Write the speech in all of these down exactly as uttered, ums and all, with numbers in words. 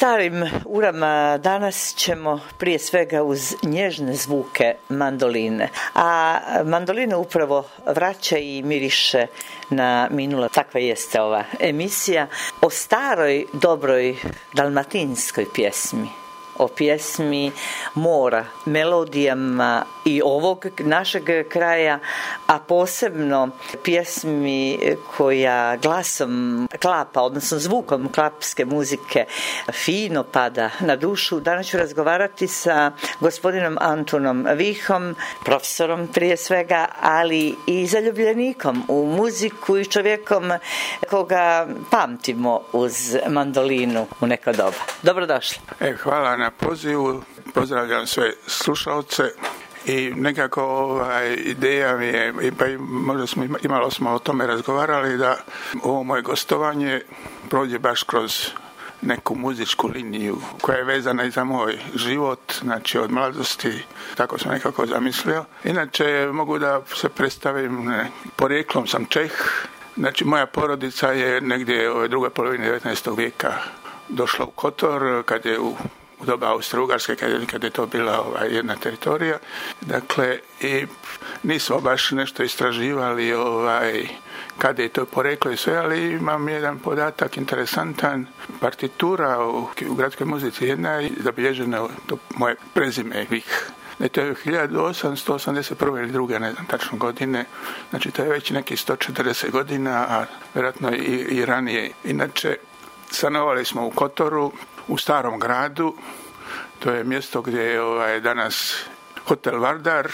starim urama danas ćemo prije svega uz nježne zvuke mandoline. A mandolina upravo vraća i miriše na minula. Takva jeste ova emisija o staroj, dobroj dalmatinskoj pjesmi. O pjesmi mora, melodijama i ovog našeg kraja, a posebno pjesmi koja glasom klapa, odnosno zvukom klapske muzike fino pada na dušu. Danas ću razgovarati sa gospodinom Antunom Vihom, profesorom prije svega, ali i zaljubljenikom u muziku i čovjekom koga pamtimo uz mandolinu u neko doba. Dobrodošli. E, hvala na pozivu, pozdravljam sve slušalce i nekako ovaj, ideja mi je, pa i možda smo imalo smo o tome razgovarali, da ovo moje gostovanje prođe baš kroz neku muzičku liniju koja je vezana i za moj život, znači od mladosti, tako sam nekako zamislio. Inače mogu da se predstavim, ne, porijeklom sam Čeh, znači moja porodica je negdje u drugoj polovini devetnaestog vijeka došla u Kotor, kad je u u doba Austro-Ugarske, kad, kad je to bila ovaj, jedna teritorija. Dakle, i nismo baš nešto istraživali ovaj, kada je to poreklo i sve, ali imam jedan podatak interesantan. Partitura u, u gradskoj muzici jedna je zabilježena to moje prezime Vih. Ne, to je hiljadu osamsto osamdeset prve ili druge, ne znam tačno godine, znači to je već neki sto četrdeset godina, a vjerojatno i, i ranije. Inače, stanovali smo u Kotoru, u Starom gradu, to je mjesto gdje je ovaj, danas hotel Vardar,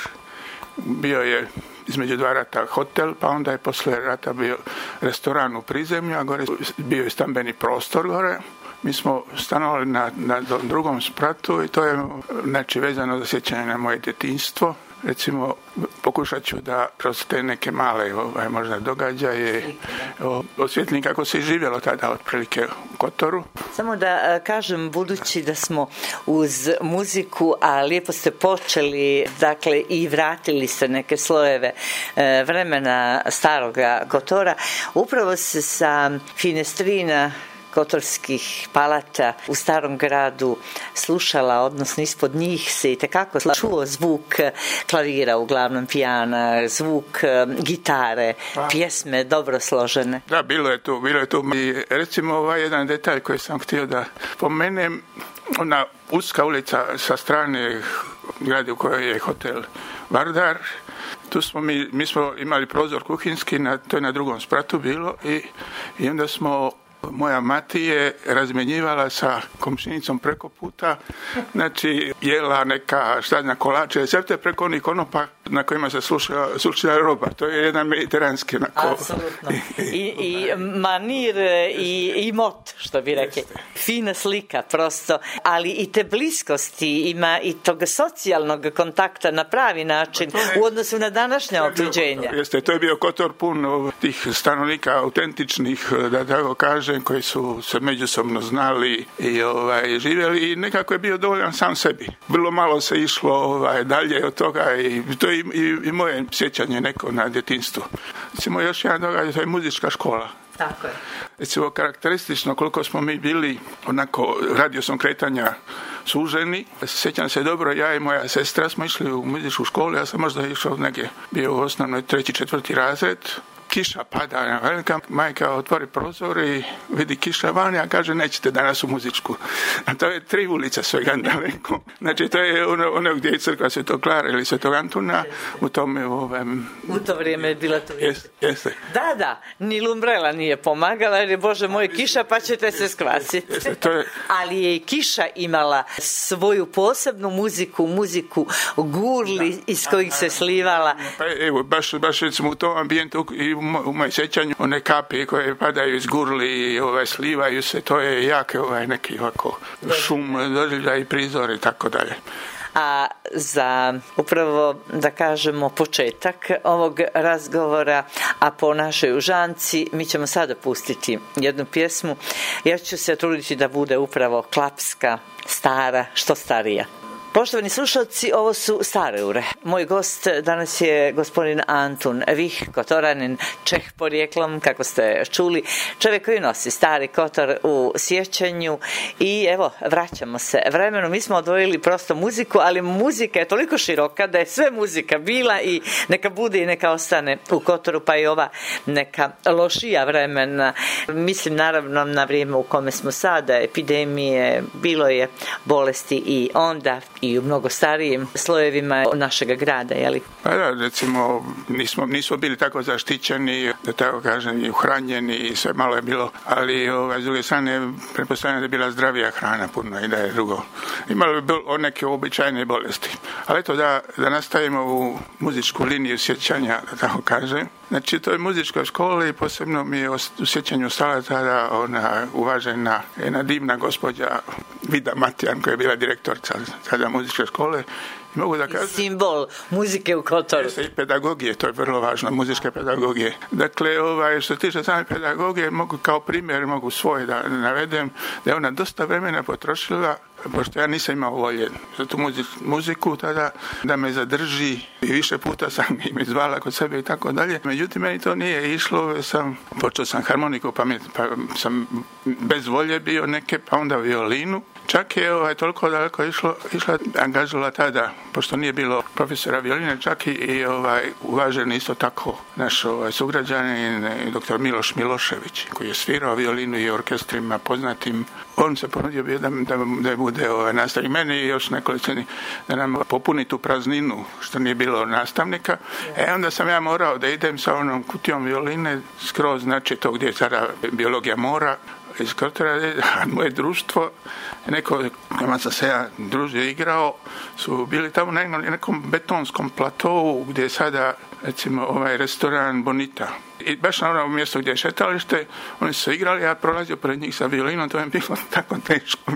bio je između dva rata hotel, pa onda je poslije rata bio restoran u prizemlju, a gore bio je stambeni prostor gore. Mi smo stanovali na, na drugom spratu i to je znači, vezano za sjećanje na moje djetinjstvo. Recimo, pokušat ću da kroz te neke male ovaj, možda događaje osvijetlim kako se živjelo tada otprilike u Kotoru. Samo da kažem, budući da smo uz muziku, a lijepo ste počeli, dakle i vratili ste neke slojeve vremena staroga Kotora, upravo se sa finestrina kotorskih palata u Starom gradu slušala, odnosno ispod njih se itekako čuo zvuk klavira, uglavnom pijana, zvuk gitare, pjesme dobro složene. Da, bilo je tu, bilo je tu. I recimo ovaj jedan detalj koji sam htio da pomenem, ona uska ulica sa strane grada u kojoj je hotel Vardar, tu smo mi, mi smo imali prozor kuhinski, na, to je na drugom spratu bilo i, i onda smo moja mati je razmjenjivala sa komšinicom preko puta, znači jela neka štadna kolače, sve te preko onih konopa na kojima se slušala, slušala roba. To je jedan mediteranski onako. Apsolutno. I, i manir i, i mot, što bi rekli. Fina slika, prosto. Ali i te bliskosti, ima i tog socijalnog kontakta na pravi način je, u odnosu na današnja okruženja. Jeste, to je bio Kotor pun tih stanovnika autentičnih, da tako kažem, koji su se međusobno znali i ovaj, živjeli i nekako je bio dovoljan sam sebi. Vrlo malo se išlo ovaj, dalje od toga i to je i, i, i moje sjećanje neko na djetinjstvu. Recimo još jedan događaj, to je muzička škola. Tako je. Recimo karakteristično koliko smo mi bili onako radijusom kretanja suženi. Sjećam se dobro, ja i moja sestra smo išli u muzičku školu, ja sam možda išao negdje, bio u osnovnoj treći, četvrti razred. Kiša pada, velika majka otvori prozor i vidi kiša van, ja kaže nećete danas u muzičku. A to je tri ulice svega daleko. Znači to je ono, ono gdje je crkva Svetog Klara ili Svetog Antuna, u tome ovem... U to vrijeme je bila to. Jeste, jeste. Da, da, ni lumbrela nije pomagala jer je, Bože moj, kiša pa ćete se skvasiti. Jeste, to je... Ali je i kiša imala svoju posebnu muziku, muziku gurli da, iz kojih se slivala. Pa evo, baš, baš recimo u tom ambijentu i u mojem sjećanju, one kapi koje padaju iz gurli i ovaj, slivaju se, to je jak ovaj, neki ovako šum, doživljaj i prizor i tako dalje. A za upravo da kažemo početak ovog razgovora, a po našoj užanci mi ćemo sada pustiti jednu pjesmu. Ja ću se truditi da bude upravo klapska, stara, što starija. Poštovani slušalci, ovo su Stare ure. Moj gost danas je gospodin Antun Vih, kotoranin, Čeh porijeklom, kako ste čuli. Čovjek koji nosi Stari Kotor u sjećanju i evo, vraćamo se vremenom. Mi smo odvojili prosto muziku, ali muzika je toliko široka da je sve muzika bila i neka bude i neka ostane u Kotoru, pa i ova neka lošija vremena. Mislim naravno na vrijeme u kome smo sada, epidemije, bilo je bolesti i onda i u mnogo starijim slojevima našega grada, jeli? Pa da, recimo, nismo, nismo bili tako zaštićeni, da tako kažem, i uhranjeni i sve malo je bilo, ali ovaj, s druge strane, pretpostavljam da je bila zdravija hrana puno i da je drugo. Imali bi bilo neke običajne bolesti. Ali eto, da, da nastavimo ovu muzičku liniju sjećanja, da tako kažem. Znači, to je muzička škola i posebno mi je u sjećanju ostala tada ona uvažena, jedna divna gospođa Vida Matijan, koja je bila direktorica tada muzičke škole. I mogu da kažem, simbol muzike u Kotoru. I pedagogije, to je vrlo važno, muzičke pedagogije. Dakle, ovaj, što se tiče same pedagogije, mogu kao primjer, mogu svoj da navedem, da je ona dosta vremena potrošila, pošto ja nisam imao volje za tu muziku tada, da me zadrži i više puta sam im izvala kod sebe i tako dalje. Međutim, meni to nije išlo, sam, počeo sam harmoniku, pa, mi, pa sam bez volje bio neke, pa onda violinu. Čak je ovaj, toliko daleko išlo, išla, angažila tada, pošto nije bilo profesora violine, čak i, i ovaj, uvaženi isto tako naš ovaj, sugrađanin, doktor Miloš Milošević, koji je svirao violinu i orkestrima poznatim. On se ponudio bio da, da, da bude ovaj, nastavnik. Meni i još nekoliko da nam popuni tu prazninu, što nije bilo nastavnika. E onda sam ja morao da idem sa onom kutijom violine skroz, znači to gdje je sada biologija mora, iz Kotora, a moje društvo, neko kojima sam se ja družio igrao, su bili tamo na nekom betonskom platovu gdje je sada, recimo, ovaj restoran Bonita. I baš na onom mjestu gdje je šetalište, oni su se igrali, ja prolazio pred njih sa violinom, to je bilo tako teško.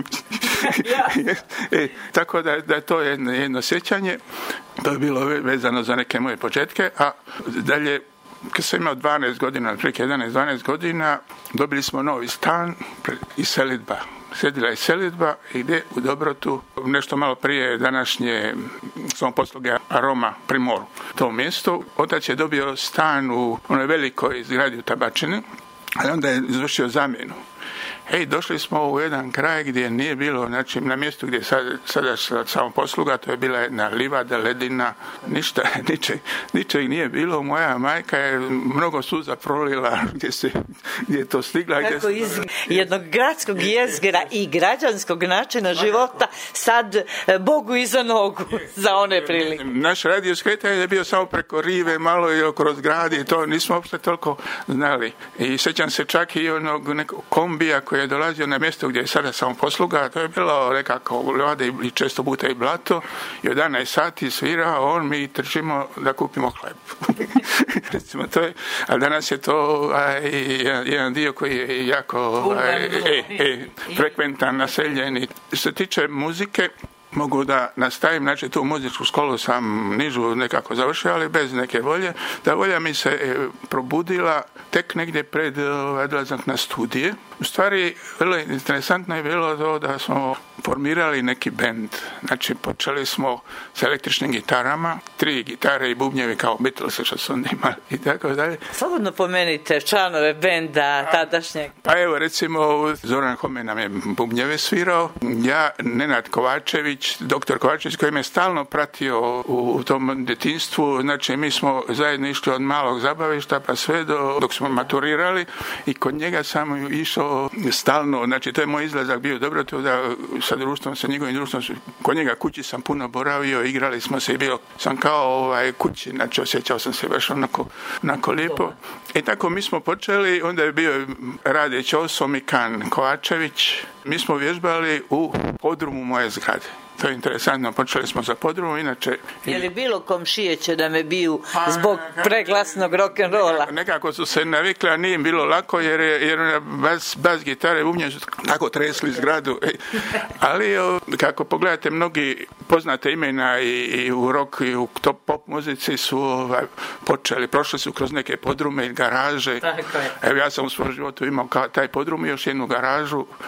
e, tako da, da je to jedno, jedno sjećanje, to je bilo vezano za neke moje početke, a dalje, kad sam imao dvanaest godina, otprilike jedanaest dvanaest godina, dobili smo novi stan i selidba. Sjedila je selidba i gdje u Dobrotu, nešto malo prije današnje samoposluge Aroma Primoru, to mjesto. Otac je dobio stan u onoj velikoj zgradi u Tabačini, ali onda je izvršio zamjenu. Hej, došli smo u jedan kraj gdje nije bilo, znači na mjestu gdje je sad, sada samo posluga, to je bila jedna livada, ledina, ništa, ničeg, ničeg nije bilo. Moja majka je mnogo suza prolila gdje, se, gdje je to stigla. Kako gdje iz jednog gradskog jezgra i građanskog načina života sad Bogu iza nogu za one prilike. Naš radio skretanje je bio samo preko rive, malo i kroz grad i to nismo uopšte toliko znali. I sjećam se čak i onog nekog kombija koji je dolazio na mjesto gdje je sada samo posluga, to je bilo nekako ljude i često puta i blato, i od jedanaest sati svirao, on mi trčimo da kupimo hleb. Recimo, to je, a danas je to aj, jedan dio koji je jako aj, e, e, frekventan, naseljen. I što se tiče muzike, mogu da nastavim, znači tu muzičku školu sam nižu nekako završio, ali bez neke volje. Ta volja mi se e, probudila tek negdje pred odlazak na studije. U stvari, vrlo interesantno je bilo to da smo formirali neki bend. Znači, počeli smo s električnim gitarama, tri gitare i bubnjevi kao Beatles što su onda imali i tako dalje. Slobodno pomenite članove benda tadašnjeg. Pa evo, recimo, Zoran Homen nam je bubnjeve svirao, ja, Nenad Kovačević, doktor Kovačević, koji me stalno pratio u, u tom djetinjstvu. Znači, mi smo zajedno išli od malog zabavišta pa sve do, dok smo maturirali, i kod njega sam išao stalno, znači to je moj izlazak bio dobro, to da sa društvom, sa njegovim društvom, kod njega kući sam puno boravio, igrali smo se i bio sam kao ovaj, kući, znači osjećao sam se baš onako, onako lijepo. I tako mi smo počeli, onda je bio Rade Ćoso, Mikan Kovačević, mi smo vježbali u podrumu moje zgrade. To je interesantno, počeli smo za podrumom, inače... Je li bilo komšije će da me biju zbog preglasnog rock'n'rolla? Nekako su se navikli, a nije im bilo lako, jer, jer bas, bas gitare i bubnje su tako tresli zgradu. Ali, kako pogledate, mnogi poznate imena i, i u rock i u top pop muzici su ovaj, počeli, prošli su kroz neke podrume i garaže. Evo, ja sam u svom životu imao kao taj podrum i još jednu garažu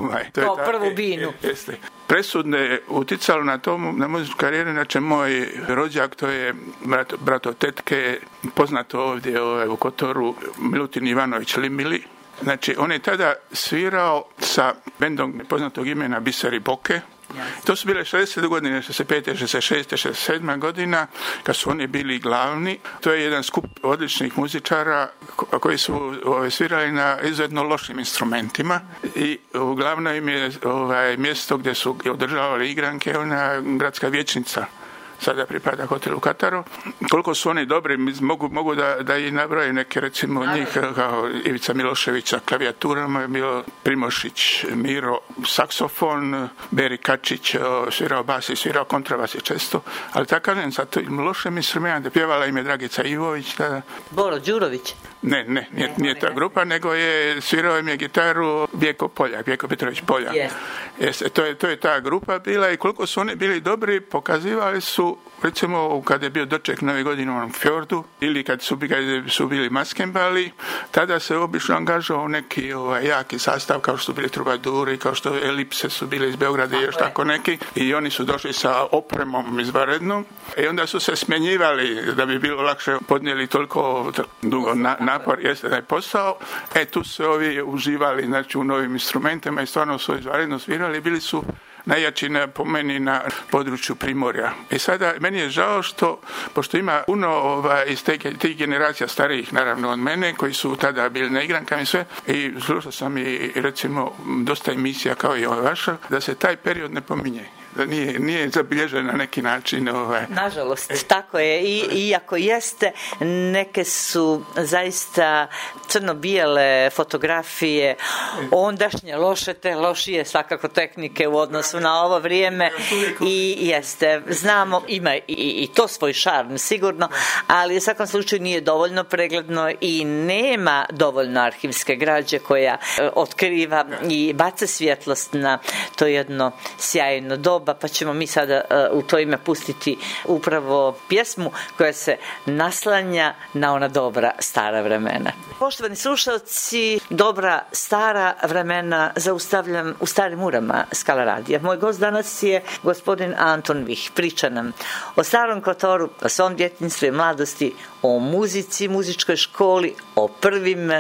Ovaj, to kao je ta, prvu binu. Je, jeste. Presudno je uticalo na to, na muzičku karijeru, znači moj rođak, to je brat, brato tetke, poznato ovdje ovaj, u Kotoru, Milutin Ivanović Limili. Znači, on je tada svirao sa bendom poznatog imena Biseri Boke. To su bile šezdeset godine, šezdeset pete, šezdeset šeste, šezdeset sedme godina, kad su oni bili glavni. To je jedan skup odličnih muzičara koji su ovaj, svirali na izuzetno lošim instrumentima i uglavnom im je ovaj, mjesto gdje su održavali igranke, ona gradska vijećnica. Sada pripada hotelu Kataru. Koliko su oni dobri, mogu, mogu da, da i nabrojim neke, recimo njih, kao Ivica Milošević sa klavijaturama, je bio Primošić, Miro, saksofon, Beri Kačić, svirao bas i svirao kontrabas je često, ali tako kažem, sa tim lošim instrumentima, pjevala im je Dragica Ivović. Da... Boro Đurović? Ne, ne, nije, nije ta grupa, nego je svirao im je gitaru Bijeko Poljak, Bijeko Petrović Poljak. Yes. Yes, to, je, to je ta grupa bila i koliko su oni bili dobri, pokazivali su, recimo kad je bio doček Nove godine u onom fjordu ili kad su, kad su bili maskembali, tada se obično angažao neki ovaj, jaki sastav kao što su bili Trubaduri, kao što Elipse su bili iz Beograda i još tako neki i oni su došli sa opremom izvanrednom i onda su se smjenjivali da bi bilo lakše podnijeli toliko dugo na, napor jeste taj posao. E tu su ovi uživali znači, u novim instrumentima i stvarno su izvanredno svirali, bili su najjači na, po meni na području Primorja. I sada meni je žao što, pošto ima puno ovaj, iz te, tih generacija starijih naravno od mene, koji su tada bili na igrankama i sve, i slušao sam i recimo dosta emisija kao i ova vaša, da se taj period ne pominje. Da nije, nije zabilježen na neki način. Ovaj. Nažalost, e. tako je. I, iako jeste, neke su zaista crno-bijele fotografije, ondašnje loše, te lošije svakako tehnike u odnosu na ovo vrijeme i jeste, znamo, ima i, i to svoj šarm sigurno, ali u svakom slučaju nije dovoljno pregledno i nema dovoljno arhivske građe koja otkriva i baca svjetlost na to jedno sjajno doba, pa ćemo mi sada uh, u to ime pustiti upravo pjesmu koja se naslanja na ona dobra stara vremena. Poštovani slušalci, dobra stara vremena zaustavljam u Starim Urama Skala radija. Moj gost danas je gospodin Anton Vih. Priča nam o starom Kotoru, o svom djetinjstvu i mladosti, o muzici, muzičkoj školi, o prvim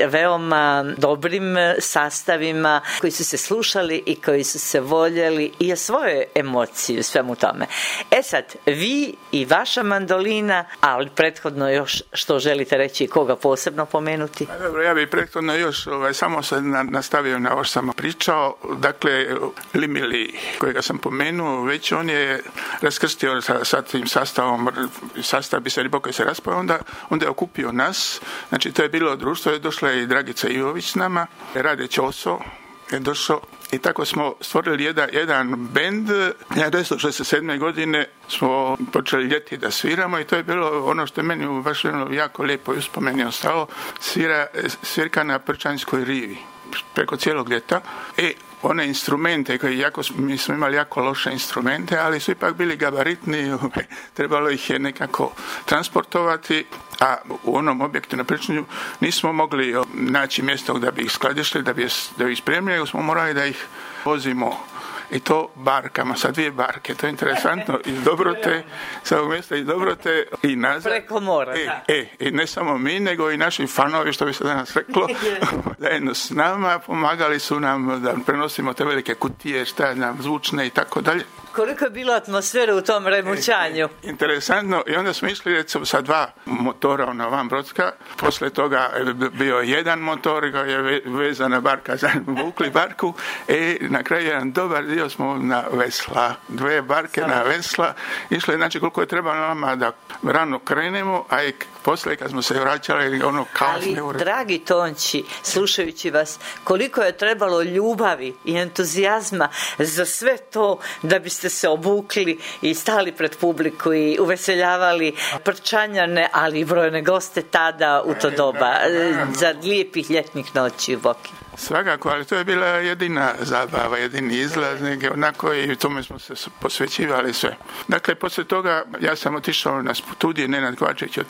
veoma dobrim sastavima koji su se slušali i koji su se voljeli i o svojoj emociji u svemu tome. E sad, vi i vaša mandolina, ali prethodno još što želite reći i koga posebno pomenuti? A dobro, ja bih prethodno još ovaj, samo se na, nastavio na ovo što sam pričao. Dakle, Limili, kojega sam pomenuo, već on je raskrstio sa, sa tim sastavom, sastav Biseri Boke se raspao, onda, onda je okupio nas. Znači, to je bilo društvo, je došla i Dragica Ivović s nama, Rade Ćoso je došao i tako smo stvorili jedan, jedan bend. devetnaest šezdeset sedme godine smo počeli ljeti da sviramo i to je bilo ono što je meni baš jako lijepo i uspomeni ostalo, svira, svirka na Prčanskoj rivi preko cijelog ljeta i one instrumente koji jako, mi smo imali jako loše instrumente, ali su ipak bili gabaritni, trebalo ih je nekako transportovati, a u onom objektu na Prčanju nismo mogli naći mjesto da bi ih skladištili, da bi, da bi ih spremljali, smo morali da ih vozimo i to barkama, sa dvije barke, to je interesantno, iz Dobrote, sa ovog mjesta iz Dobrote i nazad. Preko mora, e, da. E, i ne samo mi, nego i naši fanovi, što bi se danas reklo, zajedno s nama, pomagali su nam da prenosimo te velike kutije, šta nam zvučne i tako dalje. Koliko je bilo atmosfere u tom remućanju? E, interesantno, i onda smo išli recimo sa dva motora ona van Brodska, posle toga je bio jedan motor koji je vezana barka, za vukli barku i na kraju jedan dobar dio smo na vesla, dve barke Sada. na vesla, išli, znači koliko je trebalo nama da rano krenemo, a i posle kad smo se vraćali ono kasne. Ali, dragi Tonči, slušajući vas, koliko je trebalo ljubavi i entuzijazma za sve to da biste se obukli i stali pred publiku i uveseljavali Prčanjane, ali i brojne goste tada u to doba, za lijepih ljetnih noći u Boki. Svakako, ali to je bila jedina zabava, jedini izlaz, onako i tome smo se posvećivali sve. Dakle, poslije toga ja sam otišao na studije, Nenad Kovačević je otišao na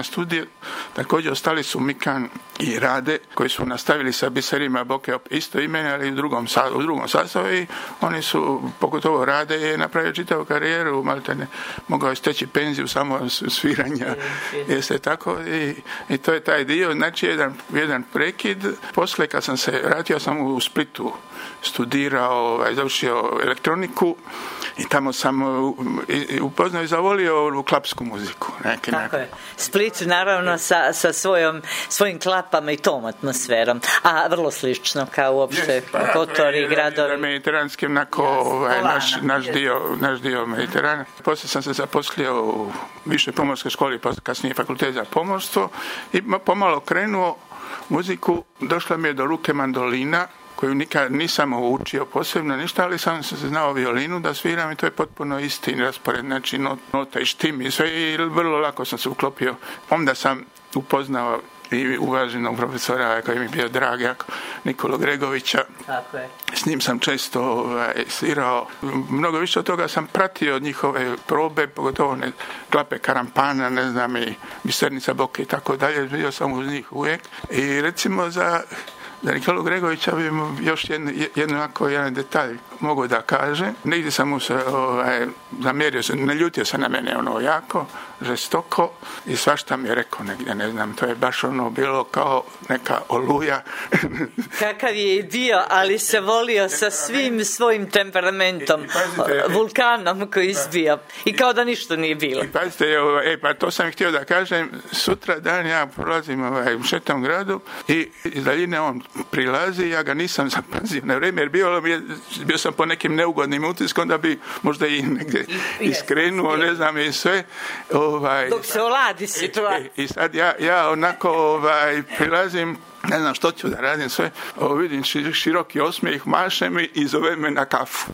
studije. Također ostali su Mikan i Rade, koji su nastavili sa biserima Boke isto imene, ali u drugom, u drugom sastavu i oni su, pogotovo Rade, je napravio čitavu karijeru, maltene, mogao je steći penziju samo sviranja, jeste tako, i, i to je taj dio, znači jedan, jedan prekid. Poslije kad sam se vratio, sam u Splitu studirao, ovaj, završio elektroniku i tamo sam upoznao i zavolio u klapsku muziku. Neki, tako neki. Je. Split naravno sa, sa svojom, svojim klapama i tom atmosferom, a vrlo slično kao uopšte yes, pa, Kotor i gradovi. Mediteranskim, nako, yes, ovaj, naš, naš, yes. dio, naš dio Mediterana. Poslije sam se zaposlio u Višoj pomorskoj školi, kasnije fakultet za pomorstvo i pomalo krenuo muziku. Došla mi je do ruke mandolina, koju nikad nisam učio posebno ništa, ali sam se znao violinu da sviram i to je potpuno isti raspored, znači nota i štim i sve i vrlo lako sam se uklopio. Onda sam upoznao i uvaženog profesora koji mi je bio drag, jako, Nikolu Gregovića. Tako je. S njim sam često ovaj, svirao. Mnogo više od toga sam pratio njihove probe, pogotovo ne, klape Karampana, ne znam, i Bisernica Boke i tako dalje. Bio sam uz njih uvijek. I recimo za Za Nikolu Gregovića bi još jedno, jedno ako jedan detalj mogu da kaže. Negdje sam mu se ovaj, zamjerio, se, naljutio se na mene ono jako, žestoko i svašta mi je rekao negdje, ne znam, to je baš ono bilo kao neka oluja. Kakav je dio, ali se volio sa svim svojim temperamentom, I, i pazite, vulkanom koji izbija i kao da ništa nije bilo. I pazite, e, pa to sam htio da kažem, sutra dan ja prolazim ovaj, u Šetom gradu i iz daljine on prilazi, ja ga nisam zapazio na vrijeme, jer bio, bio sam po nekim neugodnim utiskom da bi možda i negdje iskrenuo, ne znam, i sve. Ovaj, dok se oladi situacija. I, i sad ja, ja onako ovaj, prilazim, ne znam što ću da radim sve, o, vidim široki osmijeh, mašem i zove me na kafu.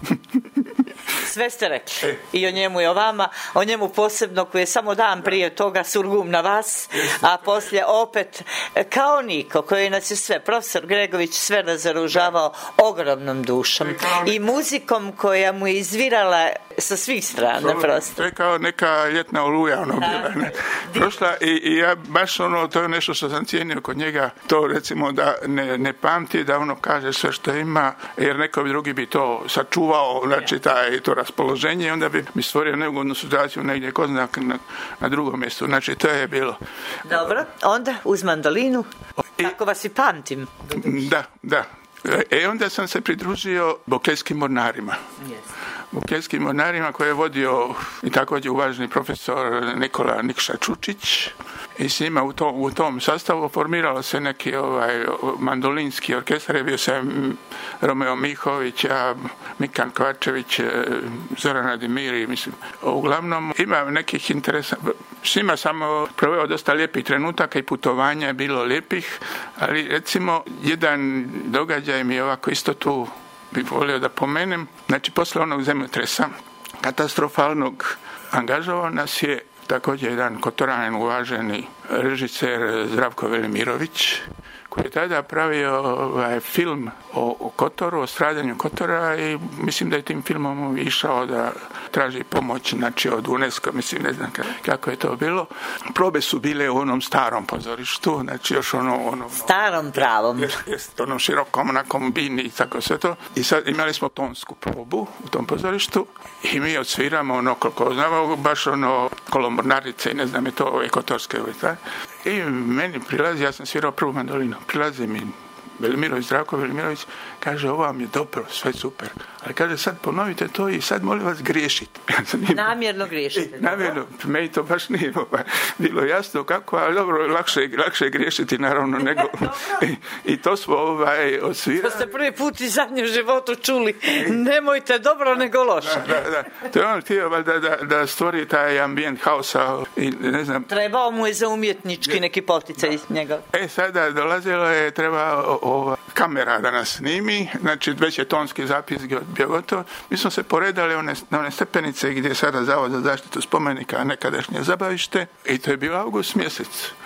Sve ste rekli. E. I o njemu i o vama, o njemu posebno koji je samo dan prije toga surgum na vas, a poslije opet kao Niko koji nas je sve, profesor Gregović sve razoružavao ogromnom dušom i muzikom koja mu je izvirala sa svih strana prosto. To je kao neka ljetna oluja ono bila, ne? Prošla i, i ja baš ono, to je nešto što sam cijenio kod njega, to recimo da ne, ne pamti, da ono kaže sve što ima, jer neko drugi bi to sačuvao, znači taj to raspoloženje i onda bi mi stvorio neugodnu situaciju negdje ko zna na, na drugom mjestu. Znači to je bilo. Dobro, onda uz mandolinu, I, tako vas i pamtim. Da, da. E onda sam se pridružio Bokejskim mornarima. Yes. Bokejskim mornarima koje je vodio i također uvaženi profesor Nikola Nikša Čučić i s njima u tom, u tom sastavu formiralo se neki ovaj mandolinski orkestar, je bio se Romeo Mihović, ja, Mikan Kvačević, Zoran Adimiri, mislim. Uglavnom ima nekih interesa, s njima sam proveo dosta lijepih trenutaka i putovanja je bilo lijepih, ali recimo jedan događaj mi je ovako isto tu bih volio da pomenem. Znači, posle onog zemljotresa katastrofalnog angažovao nas je također jedan kotoranin uvaženi režiser Zdravko Velimirović, koji je tada pravio ovaj, film o, o Kotoru, o stradanju Kotora i mislim da je tim filmom išao da traži pomoć, znači od UNESCO, mislim ne znam kako je to bilo. Probe su bile u onom starom pozorištu, znači još ono... ono starom pravom. Jest, jest, onom širokom, onakom bini i tako sve to. I sad imali smo tonsku probu u tom pozorištu i mi odsviramo ono koliko znamo, baš ono kolomornarice i ne znam je to ove kotorske uvijek. I meni prilazi, ja sam svirao prvu mandolinu, prilazi mi Velimirović, Zdravko Velimirović, kaže ovo vam je dobro, sve super, ali kaže sad ponovite to i sad molim vas griješite. Namjerno griješite. Namjerno, meni to baš nije bilo jasno kako, ali dobro, lakše, lakše je griješiti naravno nego i, i to smo ovaj, odsvirali. To ste prvi put i zadnji u životu čuli, nemojte dobro nego loše. Da, da, da. To je on htio da, da, da stvori taj ambijent haosa i ne znam. Trebao mu je za umjetnički neki poticaj iz njega. E sada dolazilo je, treba ova kamera da nas snimi, znači već je tonski zapis bio gotov. Mi smo se poredali one, na one stepenice gdje je sada Zavod za zaštitu spomenika, nekadašnje zabavište i to je bio avgust mjesec.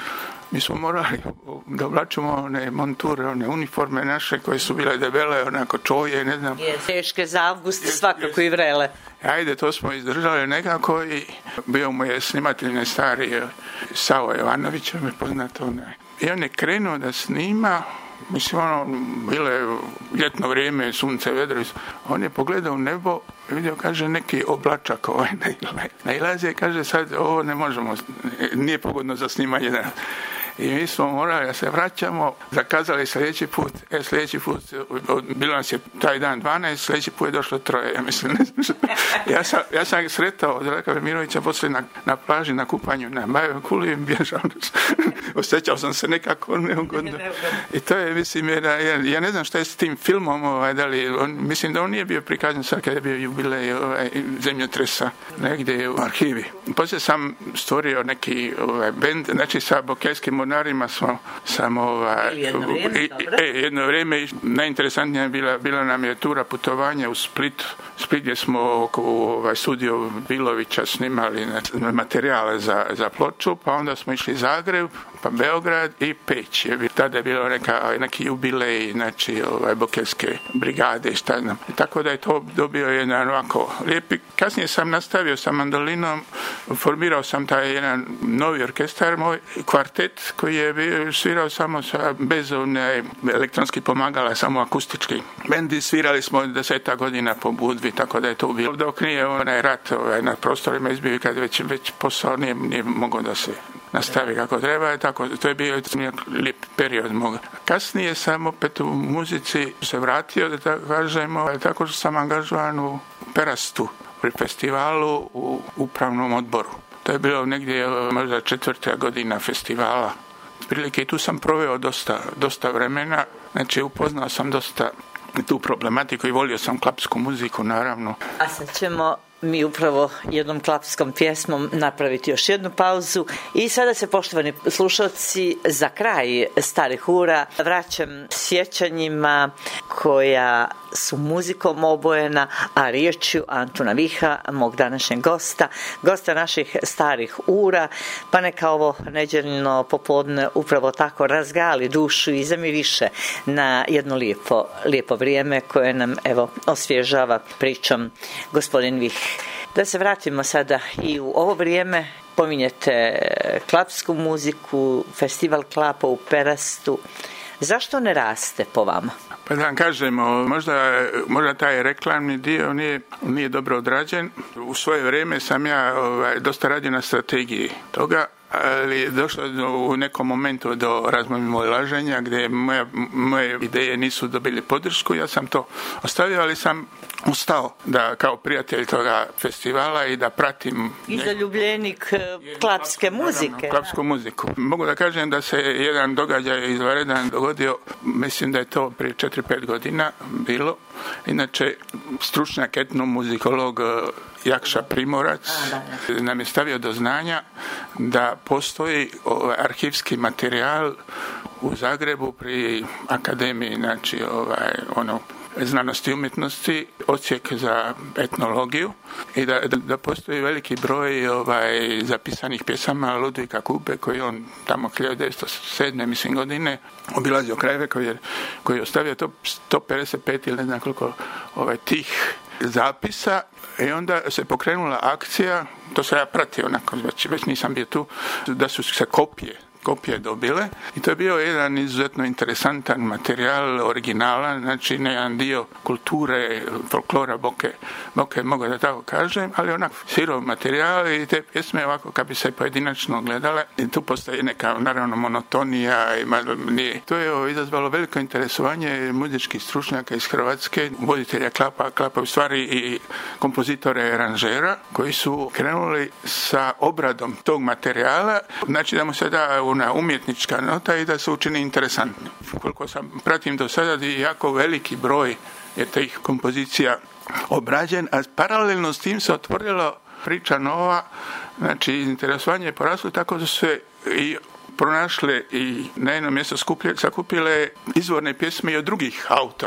mi smo morali da oblačimo one monture, one uniforme naše koje su bile debele, onako čoje, ne znam. Je, teške za avgust, svakako i vrele. Ajde, to smo izdržali nekako i bio mu je snimatelj stari Savo Jovanović, me poznato. Ne. I on je krenuo da snima, mislim, ono, bilo je ljetno vrijeme, sunce, vedro, on je pogledao u nebo, vidio, kaže, neki oblačak ovaj nailazi, kaže, sad ovo ne možemo, nije pogodno za snimanje. I mi smo morali da se vraćamo, zakazali sljedeći put, e, sljedeći put, bilo nas je taj dan dvanaest, sljedeći put je došlo troje, ja mislim, ne znam što. Ja sam, ja sam sretao od Raka Mirovića poslije na, na plaži, na kupanju, na Bajevoj kuli, bježao, osjećao sam se nekako neugodno. I to je, mislim, ja, ja ne znam šta je s tim filmom, ovaj, da li, on, mislim da on nije bio prikazan sad kada je bio jubilej ovaj, zemljotresa, negdje u arhivi. Poslije sam stvorio neki ovaj, bend, znači sa Bokejskim mornarima smo sam ovaj, jedno vrijeme, i, e, jedno vrijeme najinteresantnija je bila, bila nam je tura putovanja u Split, Split gdje smo oko ovaj, studio Bilovića snimali na, materijale za, za ploču, pa onda smo išli Zagreb, pa Beograd i Peć. Tada je bilo neka, neki jubilej, znači ovaj, Bokejske brigade, šta znam. Tako da je to dobio jedan ovako lijepi. Kasnije sam nastavio sa mandolinom, formirao sam taj jedan novi orkestar, moj kvartet koji je bio, svirao samo sa, bez one elektronski pomagala, samo akustički. Bendi svirali smo deseta godina po Budvi, tako da je to bilo. Dok nije onaj rat ovaj, na prostorima izbio, kad već, već posao nije, nije mogao da se nastavi kako treba, tako, to je bio lijep period moga. Kasnije sam opet u muzici se vratio, da tako kažemo, tako što sam angažovan u Perastu, pri festivalu u upravnom odboru. To je bilo negdje možda četvrta godina festivala. Prilike tu sam proveo dosta, dosta vremena, znači upoznao sam dosta tu problematiku i volio sam klapsku muziku, naravno. A sad ćemo mi upravo jednom klapskom pjesmom napraviti još jednu pauzu i sada se, poštovani slušalci, za kraj starih ura vraćam sjećanjima koja su muzikom obojena, a riječju Antuna Viha, mog današnjeg gosta, gosta naših starih ura, pa neka ovo nedjeljno popodne upravo tako razgali dušu i zamiriše na jedno lijepo, lijepo vrijeme koje nam evo osvježava pričom gospodin Vih. Da se vratimo sada i u ovo vrijeme. Pominjete klapsku muziku, festival klapa u Perastu. Zašto ne raste po vama? Pa da vam kažemo, možda, možda taj reklamni dio nije, nije dobro odrađen. U svoje vrijeme sam ja ovaj, dosta radio na strategiji toga, ali došlo u nekom momentu do razmimoilaženja gdje moja, moje ideje nisu dobili podršku. Ja sam to ostavio, ali sam ustao da kao prijatelj toga festivala i da pratim i zaljubljenik klapske muzike. Klapsku muziku. Mogu da kažem da se jedan događaj izvanredan dogodio, mislim da je to prije četiri pet godina bilo. Inače, stručnjak etnomuzikolog Jakša Primorac nam je stavio do znanja da postoji ovaj arhivski materijal u Zagrebu pri akademiji, znači ovaj ono znanosti i umjetnosti, odsjek za etnologiju i da, da, da postoji veliki broj ovaj, zapisanih pjesama Ludvika Kupe koji on tamo hiljadu devetsto sedme mislim godine obilazio krajeve koji je, koji je ostavio to sto pedeset pet ili ne znam koliko ovaj, tih zapisa i onda se pokrenula akcija, to se ja pratio onako, već, već nisam bio tu, da su se kopije kopije dobile i to je bio jedan izuzetno interesantan materijal, originalan, znači jedan dio kulture, folklora Boke, Boke mogu da tako kažem, ali onak sirov materijal i te pjesme ovako kad bi se pojedinačno gledale i tu postoji neka naravno monotonija i nije. To je izazvalo veliko interesovanje muzičkih stručnjaka iz Hrvatske, voditelja klapa, klapa u stvari i kompozitore i aranžera koji su krenuli sa obradom tog materijala, znači da mu se da una umjetnička nota i da se učini interesantnim. Koliko sam pratim do sada je jako veliki broj je tih kompozicija obrađen, a paralelno s tim se otvorila priča nova, znači interesovanje je poraslo tako da su se i pronašle i na jednom mjestu sakupile izvorne pjesme i od drugih autora.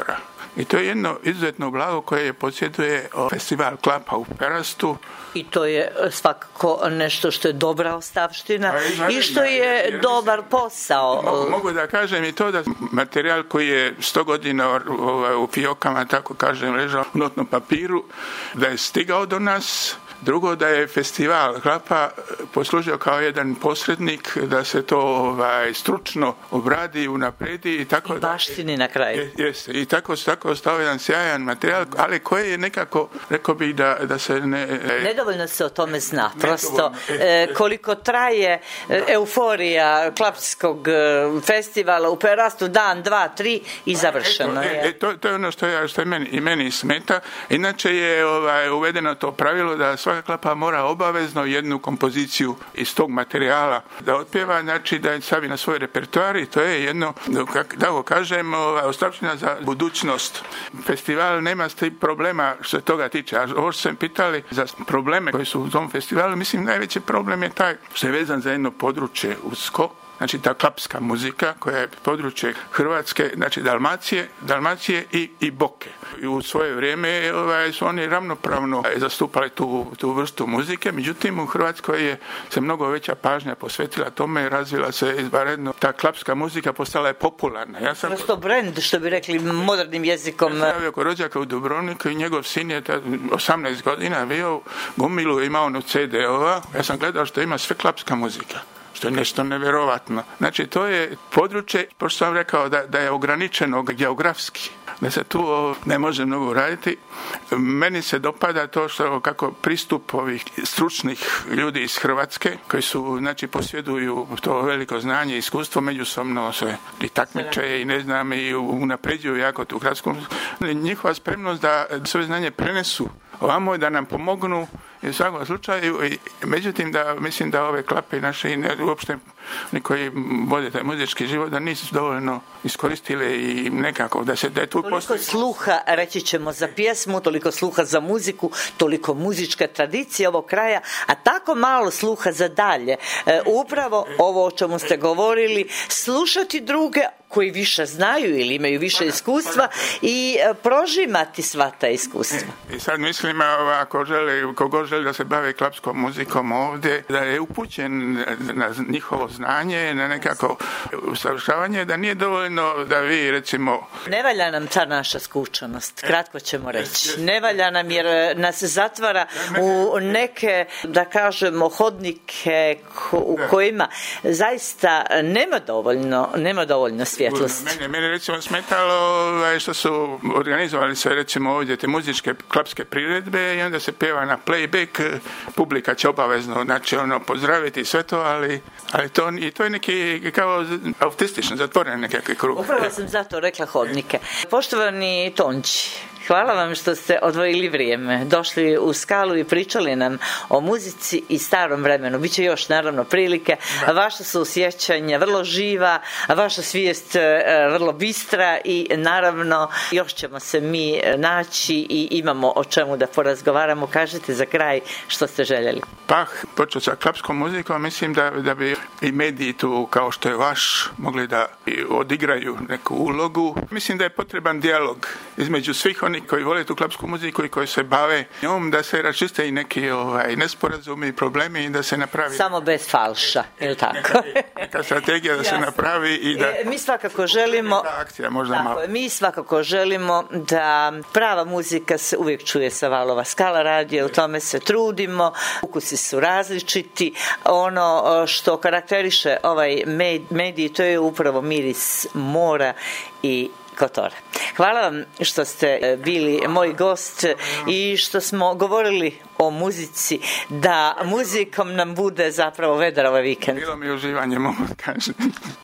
I to je jedno izuzetno blago koje posjeduje festival Klapa u Perastu. I to je svakako nešto što je dobra ostavština i što je dobar posao. Mogu, mogu da kažem i to da materijal koji je sto godina u fijokama, tako kažem, ležao u notnom papiru, da je stigao do nas. Drugo, da je festival Klapa poslužio kao jedan posrednik da se to ovaj, stručno obradi, unapredi i tako I baštini na kraju. Jeste, i tako tako ostao jedan sjajan materijal, ali koji je nekako, rekao bih da, da se ne... Nedovoljno se o tome zna. Prosto e, koliko traje e, euforija klapskog festivala u Perastu, dan, dva, tri i završeno. E, e, e, to, to je ono što, je, što je meni, i meni smeta. Inače je ovaj, uvedeno to pravilo da svaka klapa mora obavezno jednu kompoziciju iz tog materijala da otpjeva, znači da je stavi na svoj repertoar i to je jedno, da go kažem, ostavština za budućnost. Festival nema problema što se toga tiče. A ovo što sam pitali za probleme koji su u tom festivalu, mislim najveći problem je taj što je vezan za jedno područje usko. Znači ta klapska muzika koja je područje Hrvatske, znači Dalmacije, Dalmacije i, i Boke. I u svoje vrijeme ovaj, su oni ravnopravno zastupali tu, tu vrstu muzike, međutim u Hrvatskoj je se mnogo veća pažnja posvetila tome i razvila se izvanredno. Ta klapska muzika postala je popularna. Ja sam prosto brend, što bi rekli modernim jezikom. Ja sam javio kod rođaka u Dubrovniku i njegov sin je osamnaest godina bio, gomilu imao ono ce de ova. Ja sam gledao što ima sve klapska muzika. To je nešto nevjerovatno. Znači, to je područje, pošto sam rekao da, da je ograničeno geografski, da se tu ne može mnogo raditi. Meni se dopada to što kako pristup ovih stručnih ljudi iz Hrvatske, koji su, znači, posjeduju to veliko znanje i iskustvo, međusobno se i takmiče i ne znam, i unapređuju jako tu hrvatsku. Njihova spremnost da svoje znanje prenesu ovamo, da nam pomognu i u svakom slučaju, i, međutim da mislim da ove klape naše i ne, uopšte oni koji vode taj muzički život da nisu dovoljno iskoristile i nekako da se da je tu toliko postoji... sluha, reći ćemo, za pjesmu, toliko sluha za muziku, toliko muzičke tradicije ovog kraja, a tako malo sluha za dalje. E, upravo ovo o čemu ste govorili, slušati druge koji više znaju ili imaju više iskustva i prožimati sva ta iskustva. I sad mislim, ako želi, kogo želi da se bavi klapskom muzikom ovdje, da je upućen na njihovo znanje, na nekako usavršavanje, da nije dovoljno da vi, recimo... Ne valja nam ta naša skučanost, kratko ćemo reći. Ne valja nam jer nas zatvara u neke, da kažemo, hodnike u kojima zaista nema dovoljno, nema dovoljno svjetlosti. Mene, mene recimo smetalo što su organizovali sve recimo ovdje te muzičke klapske priredbe i onda se pjeva na playback, publika će obavezno, znači ono, pozdraviti sve to, ali, ali to, i to je neki kao autistično, zatvoren nekakvi krug. Upravo sam zato rekla hodnike. Poštovani Tonči, hvala vam što ste odvojili vrijeme, došli u Skalu i pričali nam o muzici i starom vremenu. Biće još naravno prilike. Vaša su sjećanja vrlo živa, vaša svijest vrlo bistra i naravno još ćemo se mi naći i imamo o čemu da porazgovaramo. Kažete za kraj što ste željeli. Pa, počeo sa klapskom muzikom, mislim da, da bi i mediji tu kao što je vaš mogli da odigraju neku ulogu. Mislim da je potreban dijalog između svih oni koji vole tu klapsku muziku i koji se bave njom, da se raščiste i neki ovaj, nesporazumi i problemi i da se napravi... Samo bez falša, ili tako? Neka strategija da se napravi i da... E, mi svakako želimo... Da, akcija možda tako, malo. Mi svakako želimo da prava muzika se uvijek čuje sa valova Skala radija, u tome se trudimo, ukusi su različiti, ono što karakteriše ovaj medij, to je upravo miris mora i Kotora. Hvala vam što ste bili moj gost i što smo govorili o muzici, da muzikom nam bude zapravo vedar ovaj vikend. Bilo mi uživanje, mogu kažem.